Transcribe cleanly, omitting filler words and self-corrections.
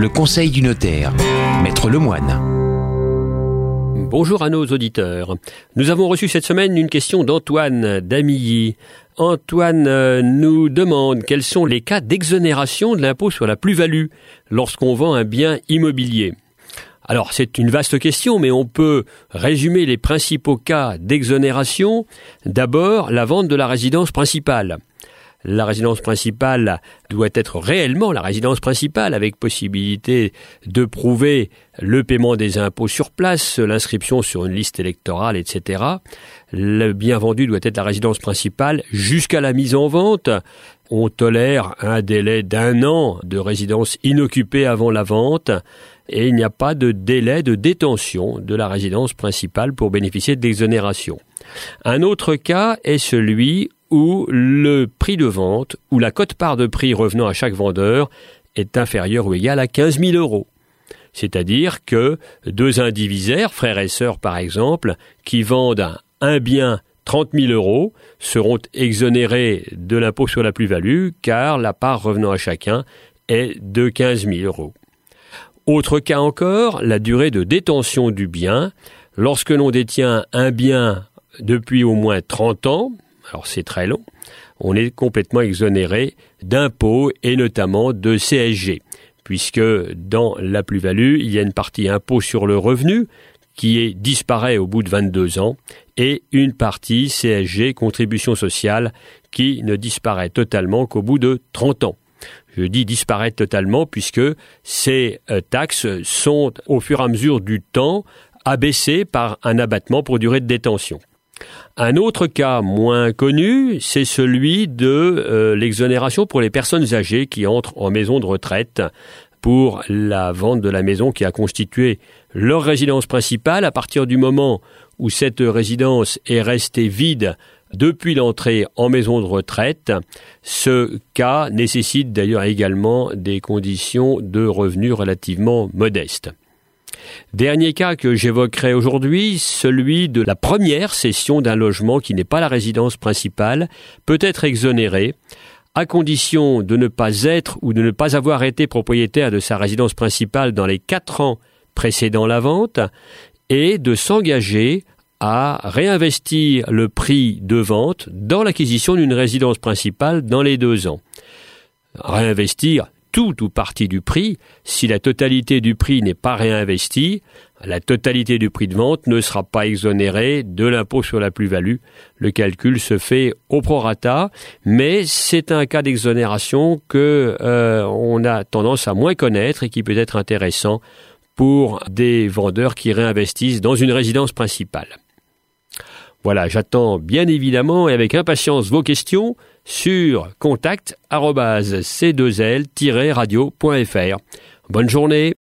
Le conseil du notaire, Maître Lemoine. Bonjour à nos auditeurs. Nous avons reçu cette semaine une question d'Antoine d'Amilly. Antoine nous demande quels sont les cas d'exonération de l'impôt sur la plus-value lorsqu'on vend un bien immobilier. Alors, c'est une vaste question, mais on peut résumer les principaux cas d'exonération. D'abord, la vente de la résidence principale. La résidence principale doit être réellement la résidence principale avec possibilité de prouver le paiement des impôts sur place, l'inscription sur une liste électorale, etc. Le bien vendu doit être la résidence principale jusqu'à la mise en vente. On tolère un délai d'1 an de résidence inoccupée avant la vente et il n'y a pas de délai de détention de la résidence principale pour bénéficier de l'exonération. Un autre cas est celui où le prix de vente ou la quote-part de prix revenant à chaque vendeur est inférieur ou égal à 15 000 euros. C'est-à-dire que deux indivisaires, frères et sœurs par exemple, qui vendent un bien 30 000 euros seront exonérés de l'impôt sur la plus-value car la part revenant à chacun est de 15 000 euros. Autre cas encore, la durée de détention du bien. Lorsque l'on détient un bien depuis au moins 30 ans, alors c'est très long, on est complètement exonéré d'impôts et notamment de CSG, puisque dans la plus-value, il y a une partie impôt sur le revenu qui disparaît au bout de 22 ans et une partie CSG, contribution sociale, qui ne disparaît totalement qu'au bout de 30 ans. Je dis disparaître totalement puisque ces taxes sont au fur et à mesure du temps abaissées par un abattement pour durée de détention. Un autre cas moins connu, c'est celui de l'exonération pour les personnes âgées qui entrent en maison de retraite pour la vente de la maison qui a constitué leur résidence principale. À partir du moment où cette résidence est restée vide depuis l'entrée en maison de retraite, ce cas nécessite d'ailleurs également des conditions de revenus relativement modestes. Dernier cas que j'évoquerai aujourd'hui, celui de la première cession d'un logement qui n'est pas la résidence principale, peut être exonéré à condition de ne pas être ou de ne pas avoir été propriétaire de sa résidence principale dans les 4 ans précédant la vente et de s'engager à réinvestir le prix de vente dans l'acquisition d'une résidence principale dans les 2 ans. Réinvestir tout ou partie du prix. Si la totalité du prix n'est pas réinvestie, la totalité du prix de vente ne sera pas exonérée de l'impôt sur la plus-value. Le calcul se fait au prorata, mais c'est un cas d'exonération que on a tendance à moins connaître et qui peut être intéressant pour des vendeurs qui réinvestissent dans une résidence principale. Voilà, j'attends bien évidemment et avec impatience vos questions sur contact@c2l-radio.fr. Bonne journée.